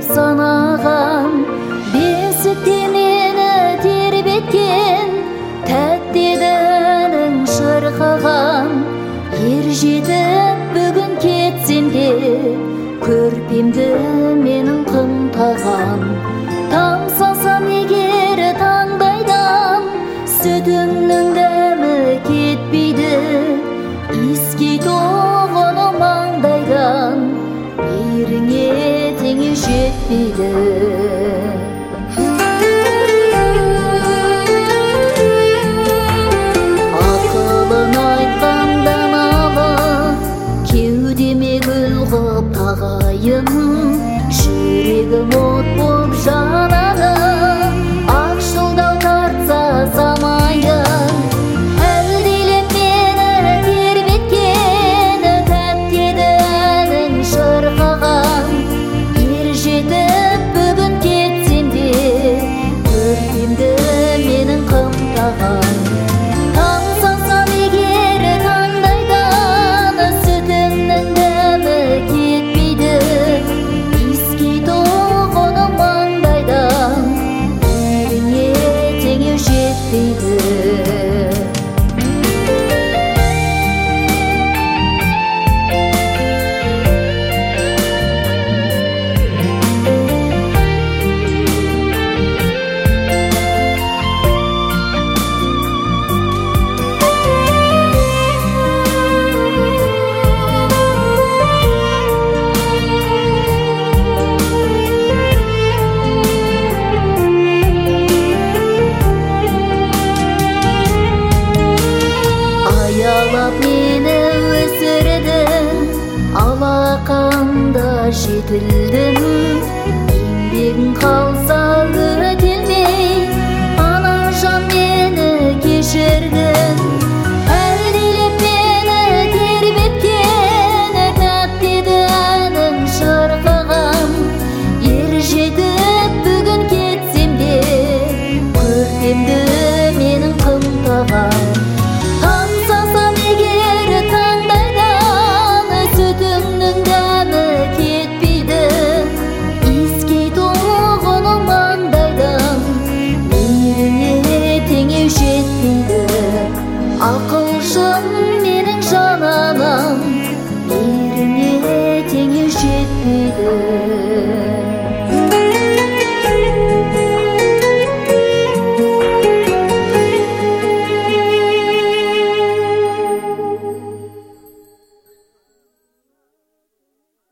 санаған, бесіктен мені тербеткен тәтті әнің шырқаған. Ер жетіп бүгін кетсем де көрпемді менің қымтаған. Тамсасам егер таңдайдан сүтімнің дәмі кетпейді, иіскей тоғыны маңдайдан мейіріңе теңі жетпейді. Ақылын айтқандан алып кеудеме гүл қып тағайын, жүрегім от боп жанады, ақшылдау тартса самайын. Әлдилеп мені тербеткен тәтті әнің шырқаған. Ер жетіп бүгін кетсем де көрпемді менің қымтаған. Тамсасам егер таңдайдан сүтімнің дәмі кетпейді, иіскей тоғыны маңдайдан мейіріңе теңеу жетпейді. Аялап мені өсірдің, алақанда жетілдім, еңбегің қалса